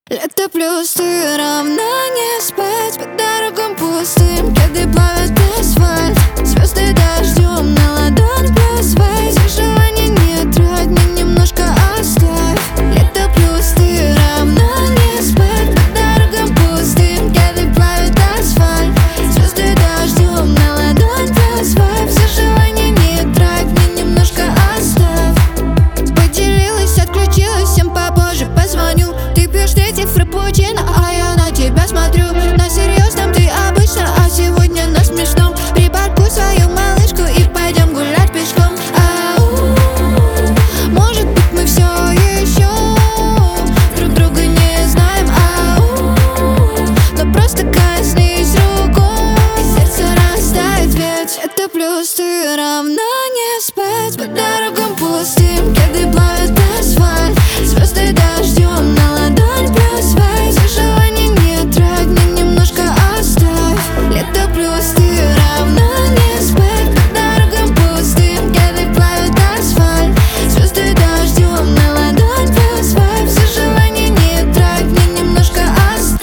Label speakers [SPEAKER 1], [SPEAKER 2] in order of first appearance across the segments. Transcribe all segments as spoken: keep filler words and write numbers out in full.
[SPEAKER 1] Лето плюс ты равна не спать по дорогам пустым, кеды плавят асфальт, звезды дождем на ладонь плюс вейс. Желания не трать, мне немножко оставь. Лето плюс ты равна не спать по дорогам пустым, кеды плавят асфальт, звезды дождем на ладонь плюс вейс. Все желания не трать, мне немножко оставь. Поделилась, отключилась, всем попозже позвоню. Ты пьешь третий фрапучино, а я на тебя смотрю. На серьезном ты обычно, а сегодня на смешном. Припаркуй свою малышку и пойдем гулять пешком. Ау, может быть мы все еще друг друга не знаем. Ау, но просто коснись рукой, и сердце растает, ведь это плюс ты равна не спать по дорогам пустым, кеды плавят асфальт, звезды дождем на ладонь плюс вейс. Желания не трать, мне немножко оставь. Лето плюс ты равна не спать по дорогам пустым, кеды плавят асфальт, звезды дождем на ладонь плюс вейс. Все желания не трать, мне немножко оставь.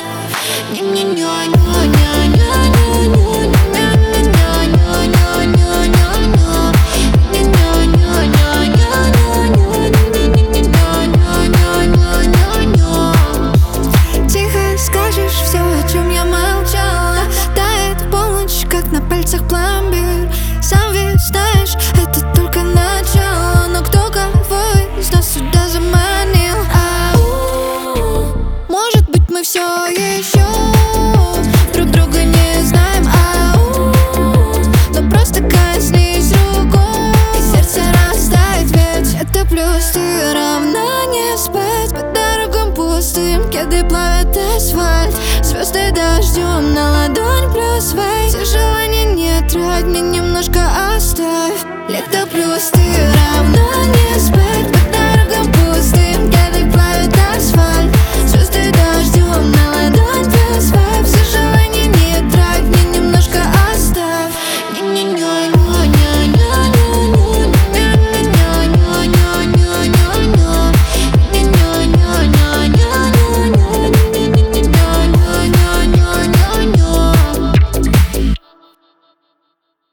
[SPEAKER 1] Все, о чем я молчала, тает полночь, как на пальцах пломбир. Сам ведь знаешь, это только начало, но кто кого из нас сюда заманил? Ау, может быть мы все еще друг друга не знаем. Ау, но просто коснись рукой, и сердце растает, ведь это плюс ты равна не спать по дорогам пустым, кеды плавят асфальт, звезды дождем на ладонь плюс вейс. Все желания не трать, мне немножко оставь. Лето плюс ты